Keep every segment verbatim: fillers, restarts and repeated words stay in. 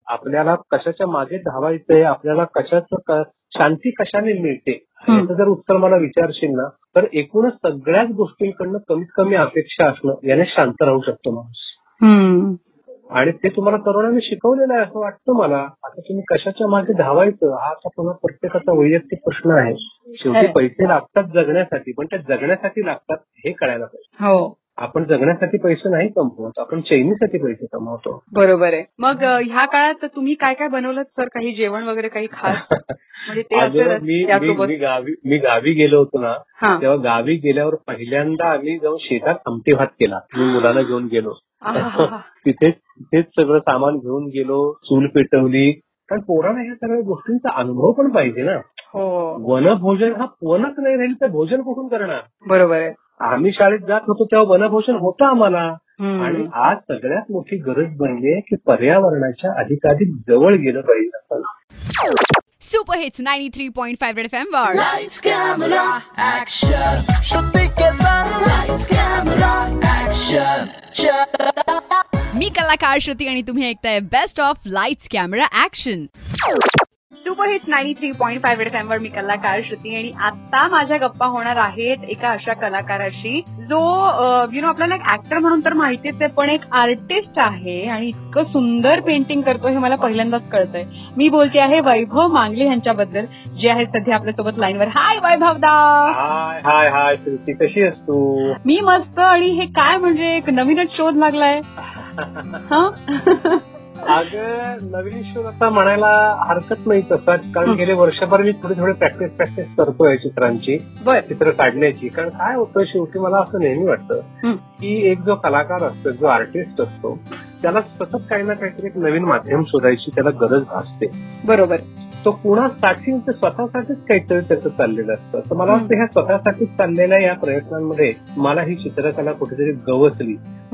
आपल्याला कशाच्या मागे धावायचंय, आपल्याला कशाचं शांती कशाने मिळते याचं जर उत्तर मला विचारशील ना तर एकूणच सगळ्याच गोष्टींकडनं कमीत कमी अपेक्षा असणं याने शांत राहू शकतो माणूस. आणि ते तुम्हाला तरुणांनी शिकवलेलं आहे असं वाटतं मला. आता तुम्ही कशाच्या मागे धावायचं हा आता पुन्हा प्रत्येकाचा वैयक्तिक प्रश्न आहे. शेवटी पैसे लागतात जगण्यासाठी, पण त्या जगण्यासाठी लागतात हे कळायला पाहिजे. आपण जगण्यासाठी पैसे नाही कमवत, आपण चैनीसाठी पैसे कमवतो. बरोबर आहे. मग ह्या काळात तुम्ही काय काय बनवलं सर? काही जेवण वगैरे काही खास? म्हणजे ते मी गावी मी गावी गेलो होतो ना तेव्हा गावी गेल्यावर पहिल्यांदा आम्ही जाऊन शेतात आमटी भात केला. मी मुलाला घेऊन गेलो तिथे तिथेच सगळं सामान घेऊन गेलो, चूल पेटवली. कारण पोरांना ह्या सगळ्या गोष्टींचा अनुभव पण पाहिजे ना. वनभोजन हा वनच नाही राहील तर भोजन कुठून करणार? बरोबर आहे. आम्ही शाळेत जात होतो तेव्हा वनभोजन होतं आम्हाला. आणि आज सगळ्यात मोठी गरज बनली आहे की पर्यावरणाच्या अधिकाधिक जवळ गेलं पाहिजे आपण. Super hits ninety three point five red FM वर लाइट्स कॅमेरा ऍक्शन श्रुति के संग लाइट्स कॅमेरा ऍक्शन. मी कलाकार श्रुती आणि तुम्ही ऐकताय best of lights camera action. Super hits ninety three point five red FM वर मी कलाकार श्रुती आणि आता माझ्या गप्पा होणार आहेत एका अशा कलाकाराशी जो यु नो आपल्याला एक ऍक्टर म्हणून तर माहितीच आहे पण एक आर्टिस्ट आहे आणि इतकं सुंदर पेंटिंग करतो हे मला पहिल्यांदाच कळतंय. मी बोलते आहे वैभव मांगले यांच्याबद्दल जे आहेत सध्या आपल्यासोबत लाईनवर. हाय वैभव दा. हाय हाय हाय श्रुती, कशी आहेस तू? मी मस्त. आणि हे काय म्हणजे एक नवीनच शोध लागलाय? अगं नवीन शोध आता म्हणायला हरकत नाही तसाच, कारण गेले वर्षभर मी थोडी थोडी प्रॅक्टिस प्रॅक्टिस करतोय चित्रांची, चित्र काढण्याची. कारण काय होतं शेवटी मला असं नेहमी वाटतं की एक जो कलाकार असतो, जो आर्टिस्ट असतो त्याला सतत काही ना काहीतरी एक नवीन माध्यम शोधायची त्याला गरज असते. बरोबर. तो कुणासाठी ते स्वतःसाठीच काहीतरी त्याचं चाललेलं असतं. तर मला वाटतं ह्या स्वतःसाठीच चाललेल्या या प्रयत्नांमध्ये मला ही चित्रकला कुठेतरी गवसली.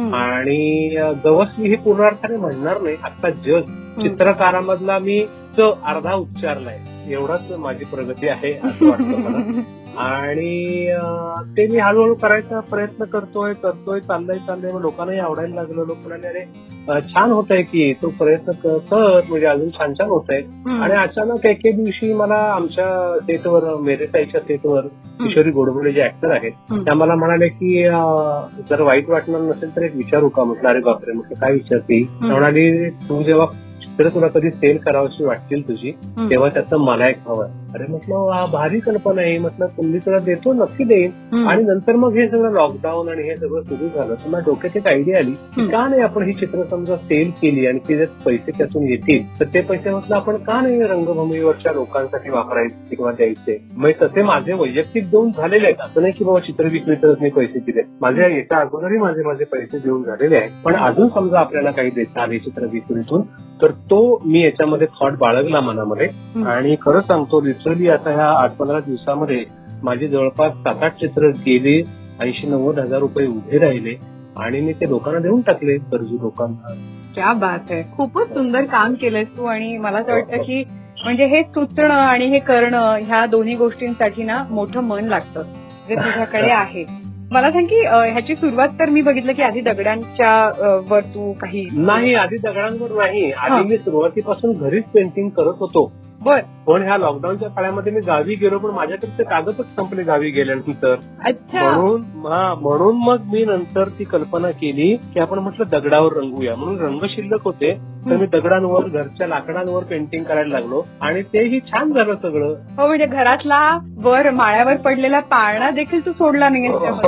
आणि गवसली ही पूर्ण अर्थाने म्हणणार नाही, आता जग चित्रकारामधला मी जो अर्धा उच्चारलाय एवढाच माझी प्रगती आहे असं वाटतं मला. आणि ते मी हळूहळू करायचा प्रयत्न करतोय करतोय चाललंय चाललंय मग लोकांनाही आवडायला लागलं. लोक म्हणाले अरे छान होत आहे की तू प्रयत्न कर, म्हणजे अजून छान छान होत आहे. आणि अचानक एके दिवशी मला आमच्या सेटवर मेरेताईच्या सेटवर किशोरी गोडबोले जे ऍक्टर आहेत त्या मला म्हणाले की जर वाईट वाटणार नसेल तर एक विचारू का? म्हटलं अरे बापरे. म्हटलं काय विचारते? म्हणाली तू जेव्हा चित्र तुला कधी सेल करावीशी वाटतील तुझी तेव्हा त्याचं मला एक हवं. अरे म्हटलं हा भारी कल्पना आहे. म्हटलं तुम्ही तुला देतो, नक्की देईन. आणि नंतर मग हे सगळं लॉकडाऊन आणि हे सगळं सुरू झालं तर मला डोक्यात एक आयडिया आली की का नाही आपण ही चित्र समजा सेल केली आणि ते जर पैसे त्यातून येतील तर ते पैसे म्हटलं आपण का नाही रंगभूमीवरच्या लोकांसाठी वापरायचे किंवा द्यायचे. मग तसे माझे वैयक्तिक देऊन झालेले आहेत. असं नाही की बाबा चित्र विक्रीतच मी पैसे दिले, माझ्या याच्या अगोदरही माझे माझे पैसे देऊन झालेले आहेत. पण अजून समजा आपल्याला काही देता आले चित्र विक्रीतून तर तो मी याच्यामध्ये थॉट बाळगला मनामध्ये. आणि खरं सांगतो लिटरली आता ह्या आठ पंधरा दिवसामध्ये माझे जवळपास सात आठ चित्र गेले, ऐंशी नव्वद हजार रुपये उभे राहिले आणि मी ते लोकांना देऊन टाकले, गरजू लोकांना. क्या बात आहे. खूपच सुंदर काम केलंयस तू. आणि मला असं वाटतं की म्हणजे हे सुचणं आणि हे करणं ह्या दोन्ही गोष्टींसाठी ना मोठं मन लागतं जे तुझ्याकडे आहे. मला सांग की ह्याची सुरुवात तर मी बघितलं की आधी दगडांच्या वर तू काही नाही, आधी दगडांवर नाही, आधी मी सुरुवातीपासून घरीच पेंटिंग करत होतो. बर. पण ह्या लॉकडाऊनच्या काळामध्ये मी गावी गेलो पण माझ्याकडे ते कागदच संपले गावी गेल्यानंतर. म्हणून हा म्हणून मग मी नंतर ती कल्पना केली की आपण म्हटलं दगडावर रंगूया. म्हणून रंग शिल्लक होते तर मी दगडांवर घरच्या लाकडांवर पेंटिंग करायला लागलो आणि तेही छान झालं सगळं. हो म्हणजे घरातला वर माळ्यावर पडलेला पाळणा देखील तू सोडला नाही.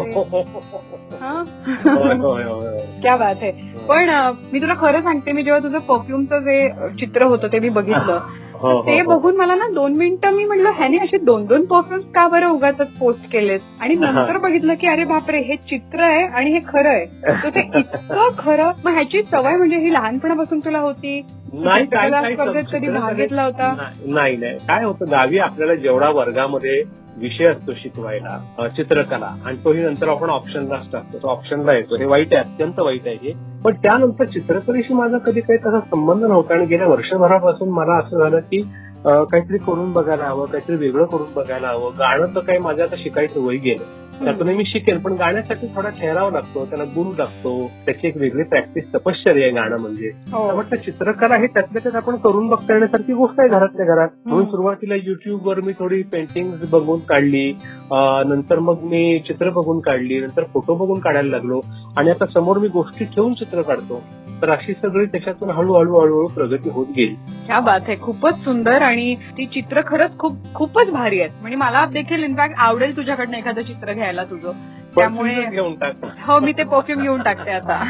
क्या बात आहे. पण मी तुला खरं सांगते, मी जेव्हा तुझं परफ्युमचं जे चित्र होतं ते मी बघितलं ते बघून मला ना दोन मिनिटं मी म्हटलं ह्याने असे दोन दोन परफ्युम्स का बरं उगाच पोस्ट केलेत. आणि नंतर बघितलं की अरे बापरे हे चित्र आहे आणि हे खरं आहे. तर ते इतकं खरं. मग ह्याची सवय म्हणजे ही लहानपणापासून तुला होती? नाही, स्पर्धेत कधी भाग घेतला होता? नाही नाही. काय होतं गावी आपल्याला जेवढा वर्गामध्ये विषय असतो शिकवायला चित्रकला आणि तोही नंतर आपण ऑप्शनला असतो तो ऑप्शनला येतो. हे वाईट आहे, अत्यंत वाईट आहे हे. पण त्यानंतर चित्रकलेशी माझा कधी काही तसा संबंध नव्हता. आणि गेल्या वर्षभरापासून मला असं झालं की काहीतरी करून बघायला हवं, काहीतरी वेगळं करून बघायला हवं. गाणं तर काही माझं आता शिकायचं वय गेलं, त्यातूनही मी शिकेल, पण गाण्यासाठी थोडा ठहराव लागतो, त्याला गुण लागतो, त्याची एक वेगळी प्रॅक्टिस तपश्चर्या आहे गाणं म्हणजे. म्हटलं चित्रकला हे त्यातल्या त्यात आपण करून बघता येण्यासारखी गोष्ट आहे घरातल्या घरात. म्हणून सुरुवातीला युट्यूबवर मी थोडी पेंटिंग बघून काढली, नंतर मग मी चित्र बघून काढली, नंतर फोटो बघून काढायला लागलो आणि आता समोर मी गोष्टी ठेवून चित्र काढतो. तर अशी सगळी त्याच्यातून हळूहळू हळूहळू प्रगती होत गेली. क्या बात आहे, खूपच सुंदर. आणि ती चित्र खरंच खूप खूपच भारी आहेत. म्हणजे मला देखील इनफॅक्ट आवडेल तुझ्याकडनं एखादं चित्र घ्यायला तुझं. त्यामुळे घेऊन टाक. हो, मी ते परफ्यूम घेऊन टाकते आता.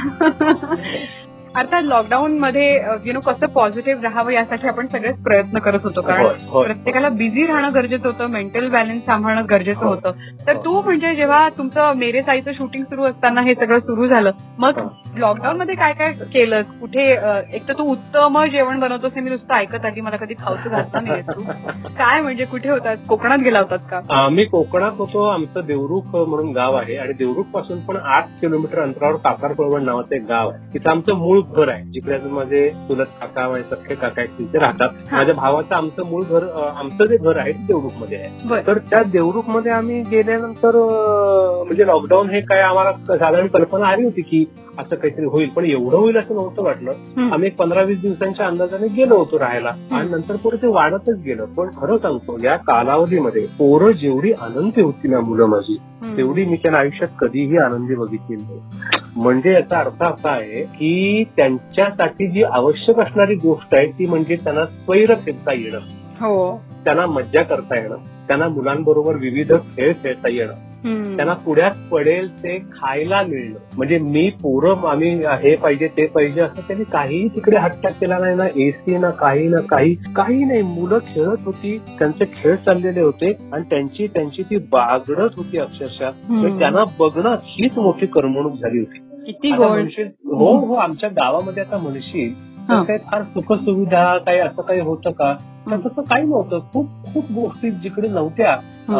अर्थात लॉकडाऊन मध्ये यु नो कसं पॉझिटिव्ह राहावं यासाठी आपण सगळेच प्रयत्न करत होतो, कारण प्रत्येकाला बिझी राहणं गरजेचं होतं, मेंटल बॅलन्स सांभाळणं गरजेचं होतं. तर तू म्हणजे जेव्हा तुमचं मेरे साईचं शूटिंग सुरू असताना हे सगळं सुरू झालं, मग लॉकडाऊन मध्ये काय काय केलं? कुठे एक तर तू उत्तम जेवण बनवतोस हे मी नुसतं ऐकत आली, मला कधी खाऊचं घातलं नाही तू. काय म्हणजे कुठे होतात? कोकणात गेला होतात का? आम्ही कोकणात होतो. आमचं देवरुख म्हणून गाव आहे आणि देवरुख पासून पण आठ किलोमीटर अंतरावर काकारपळवण नावाचं एक गाव आहे. तिथं आमचं मूळ घर आहे, जिकडे अजून माझे चुलत काका माझे सख्खे काका आहेत तिथे राहतात. माझ्या भावाचं आमचं मूळ घर, आमचं जे घर आहे ते देवरुख मध्ये आहे. तर त्या देवरुख मध्ये आम्ही गेल्यानंतर म्हणजे लॉकडाऊन हे काय आम्हाला साधारण कल्पना आली होती की असं काहीतरी होईल, पण एवढं होईल असं नव्हतं वाटलं. आम्ही एक पंधरा वीस दिवसांच्या अंदाजाने गेलो होतो राहायला आणि नंतर पुढे ते वाढतच गेलं. पण खरं सांगतो, या कालावधीमध्ये पोरं जेवढी आनंदी होती ना मुलं माझी, तेवढी मी त्यांना आयुष्यात कधीही आनंदी बघितली नाही. म्हणजे याचा अर्थ असा आहे की त्यांच्यासाठी जी आवश्यक असणारी गोष्ट आहे ती म्हणजे त्यांना स्वैर फिरता येणं, हो, त्यांना मज्जा करता येणं, त्यांना मुलांबरोबर विविध खेळ खेळता येणं, त्यांना पुढ्यात पडेल ते खायला मिळणं. म्हणजे मी पोरं आम्ही हे पाहिजे ते पाहिजे असं त्यांनी काहीही तिकडे हट्ट केला नाही ना, एसी ना काही ना काही काही नाही. मुलं खेळत होती, त्यांचे खेळ चाललेले होते आणि त्यांची त्यांची ती बागडत होती अक्षरशः. त्यांना बघणं हीच मोठी करमणूक झाली होती. किती म्हणशील हो हो आमच्या गावामध्ये आता म्हणशील तर काही फार सुखसुविधा काही असं काही होतं का? तर तसं काही नव्हतं. खूप खूप गोष्टी जिकडे नव्हत्या,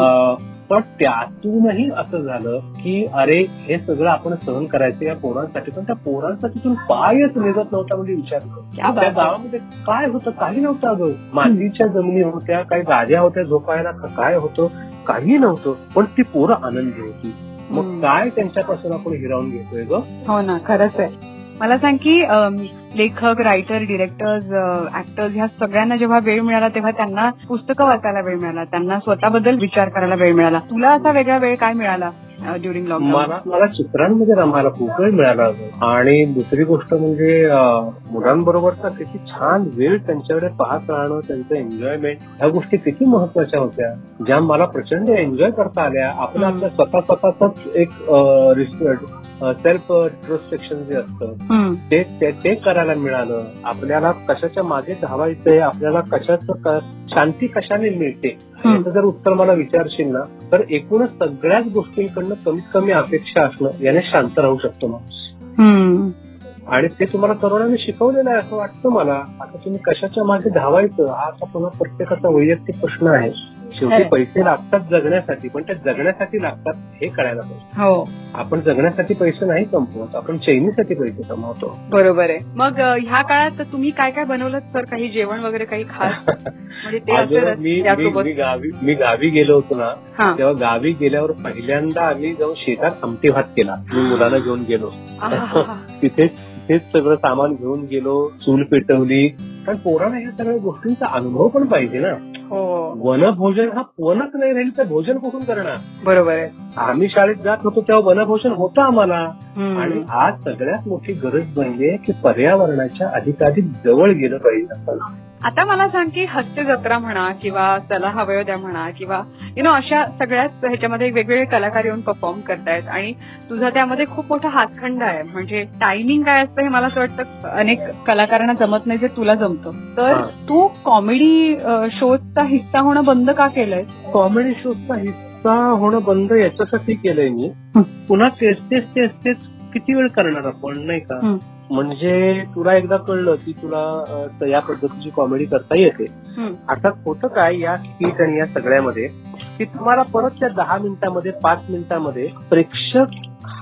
पण त्यातूनही असं झालं की अरे हे सगळं आपण सहन करायचं या पोरांसाठी, पण त्या पोरांचा तिथून पायच निघत नव्हता. म्हणजे विचार कर, त्या गावामध्ये काय होतं? काही नव्हतं अगं. मातीच्या जमिनी होत्या, काही गाद्या होत्या झोपायला, काय होतं? काही नव्हतं, पण ती पोरं आनंदी होती. मग काय त्यांच्यापासून आपण हिरावून घेतोय ग? हो ना, खरंच आहे. मला सांग की लेखक, रायटर, डिरेक्टर्स, ऍक्टर्स ह्या सगळ्यांना जेव्हा वेळ मिळाला तेव्हा त्यांना पुस्तकं वाचायला वेळ मिळाला, त्यांना स्वतःबद्दल विचार करायला वेळ मिळाला. तुला असा वेगळा वेळ काय मिळाला ड्युरिंग लॉकडाऊन? मला मला चित्रांमध्ये रमायला खूप वेळ मिळाला. आणि दुसरी गोष्ट म्हणजे मुलांबरोबरचा किती छान वेळ त्यांच्याकडे पाहत राहणं, त्यांचं एन्जॉयमेंट, ह्या गोष्टी किती महत्वाच्या होत्या, ज्या मला प्रचंड एन्जॉय करता आल्या. आपलं आपल्या स्वतः स्वतःच एक सेल्फ इंट्रोस्पेक्शन जे असतं ते ते करायला मिळालं. आपल्याला कशाच्या मागे धावायचंय, आपल्याला कशाचं शांती कशाने मिळते याचं जर उत्तर मला विचारशील ना, तर एकूणच सगळ्याच गोष्टींकडनं कमीत कमी अपेक्षा असणं याने शांत राहू शकतो माणूस. आणि ते तुम्हाला तरुणांनी शिकवलेलं आहे असं वाटतं मला. आता तुम्ही कशाच्या मागे धावायचं हा आता पुन्हा प्रत्येकाचा वैयक्तिक प्रश्न आहे. शेवटी पैसे लागतात जगण्यासाठी, पण ते जगण्यासाठी लागतात हे कळायला पाहिजे. हो, आपण जगण्यासाठी पैसे नाही कमवत, आपण चैनीसाठी पैसे कमवतो. बरोबर आहे. मग ह्या काळात तुम्ही काय काय बनवलं सर? काही जेवण वगैरे काही खास? म्हणजे ते मी गावी मी गावी गेलो होतो ना, तेव्हा गावी गेल्यावर पहिल्यांदा आम्ही जाऊन शेतात आमटी भात केला. मी मुलाला घेऊन गेलो, तिथेच तिथेच सगळं सामान घेऊन गेलो, चूल पेटवली. कारण पोरांना ह्या सगळ्या गोष्टींचा अनुभव पण पाहिजे ना. वनभोजन हा वनच नाही राहील तर भोजन कुठून करणार? बरोबर आहे. आम्ही शाळेत जात होतो तेव्हा वनभोजन होतं आम्हाला. आणि आज सगळ्यात मोठी गरज म्हणजे की पर्यावरणाच्या अधिकाधिक जवळ गेलं पाहिजे आपण. आता मला सांग की हास्य जत्रा म्हणा किंवा चला हवं द्या म्हणा किंवा यु नो अशा सगळ्याच ह्याच्यामध्ये वेगवेगळे कलाकार येऊन परफॉर्म करतायत आणि तुझा त्यामध्ये खूप मोठा हातखंड आहे. म्हणजे टायमिंग काय असतं हे मला असं वाटतं अनेक कलाकारांना जमत नाही जे तुला जमतं. तर तू कॉमेडी शोचा हिस्सा होणं बंद का केलंय? कॉमेडी शोचा हिस्सा होणं बंद याच्यासाठी केलंय मी. पुन्हा तेच तेच तेच तेच किती वेळ करणार आपण, नाही का? म्हणजे तुला एकदा कळलं की तुला या पद्धतीची कॉमेडी करता येते. आता होतं काय या स्किट आणि या सगळ्यामध्ये की तुम्हाला परत त्या दहा मिनिटांमध्ये पाच मिनिटांमध्ये प्रेक्षक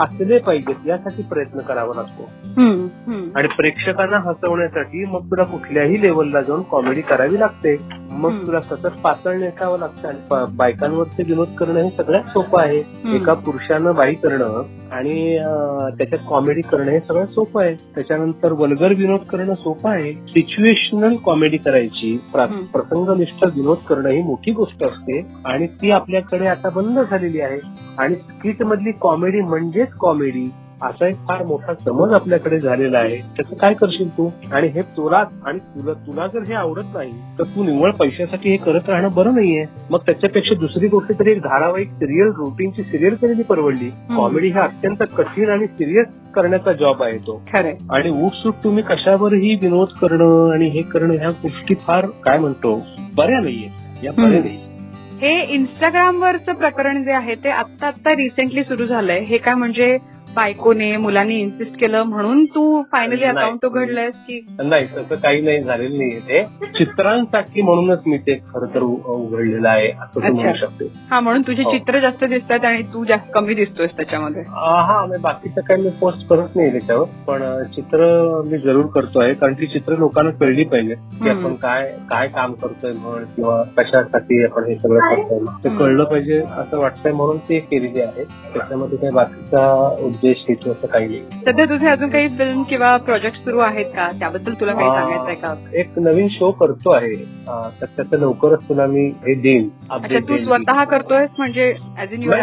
हसले पाहिजेत यासाठी प्रयत्न करावा लागतो. आणि प्रेक्षकांना हसवण्यासाठी मग तुला कुठल्याही लेवलला जाऊन कॉमेडी करावी लागते. मग तुला सतत पातळ नेसावं लागतं. आणि बायकांवरती विनोद करणं हे सगळ्यात सोपं आहे. एका पुरुषानं बाई करणं आणि त्याच्यात कॉमेडी करणं हे सगळ्यात सोपं आहे. त्याच्यानंतर वल्गर विनोद करणं सोपं आहे. सिच्युएशनल कॉमेडी करायची, प्रसंगनिष्ठ विनोद करणं ही मोठी गोष्ट असते आणि ती आपल्याकडे आता बंद झालेली आहे. आणि स्किट मधली कॉमेडी म्हणजेच कॉमेडी असा एक फार मोठा समज आपल्याकडे झालेला आहे. त्याचं काय करशील तू? आणि हे तुला आणि तुला तुला जर हे आवडत नाही तर तू निव्वळ पैशासाठी हे करत राहणं बरं नाहीये. मग त्याच्यापेक्षा दुसरी गोष्ट तरी एक धारावाहिक सिरियल, रुटीनची सिरियल केलेली परवडली. कॉमेडी हा अत्यंत कठीण आणि सिरियस करण्याचा जॉब आहे तो. खरं. आणि उठसूट तुम्ही कशावरही विनोद करणं आणि हे करणं ह्या गोष्टी फार काय म्हणतो बऱ्या नाहीये. या बऱ्या नाही. हे इंस्टाग्रामवरचं प्रकरण जे आहे ते आत्ता आत्ता रिसेंटली सुरू झालंय. हे काय म्हणजे बायकोने मुलांनी इन्सिस्ट केलं म्हणून तू फायनली अकाउंट उघडलंयस की नाही? तसं काही नाही झालेलं नाहीये. ते चित्रांसाठी म्हणूनच मी ते खरं तर उघडलेलं आहे असं तू म्हणू शकते. हा, म्हणून तुझी चित्र जास्त दिसतात आणि तू जास्त कमी दिसतोयस त्याच्यामध्ये. हा, मी बाकीचं काही मी पोस्ट करत नाही त्याच्यावर, पण चित्र मी जरूर करतोय. कारण ती चित्र लोकांना कळली पाहिजे की आपण काय काय काम करतोय म्हण किंवा कशासाठी आपण हे सगळं करतोय ते कळलं पाहिजे असं वाटतंय म्हणून ते केलेली आहे. त्याच्यामध्ये काही बाकीचा उद्देश हेतू असं काही नाही. सध्या तुझे अजून काही फिल्म किंवा प्रोजेक्ट सुरू आहेत का? त्याबद्दल तुला काही सांगायचंय का? एक नवीन शो करतो आहे तर त्याचं लवकरच तुला मी हे देईन. तू स्वतः करतोयस म्हणजे ऍज इन युअर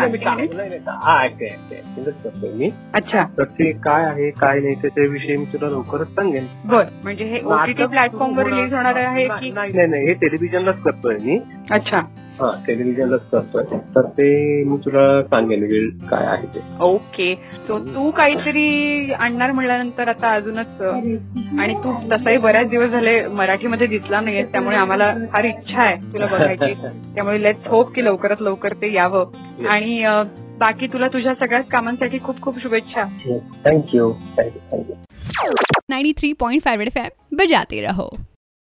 हा ऍक्टिंगच करतोय मी. अच्छा. तर ते काय आहे काय नाही त्याच्याविषयी मी तुला लवकरच सांगेन. बरं, म्हणजे हे ओटीटी प्लॅटफॉर्मवर रिलीज होणार आहे की नाही? नाही, हे टेलिव्हिजनलाच करतोय मी. अच्छा. हा, टेलिव्हिजनलाच करतोय. तर ते मी तुला सांगेन वेळ काय आहे ते. ओके. सो तू काहीतरी आणणार म्हणल्यानंतर आता अजूनच, आणि तू तसाही बऱ्याच दिवस झाले मराठीमध्ये दिसला नाहीये त्यामुळे आम्हाला फार इच्छा आहे तुला बघायची. त्यामुळे लेट्स होप की लवकरात लवकर ते यावं. आणि बाकी तुला तुझ्या सगळ्याच कामांसाठी खूप खूप शुभेच्छा. Thank you thank you thank you. Ninety three point five F M बजाते रहो.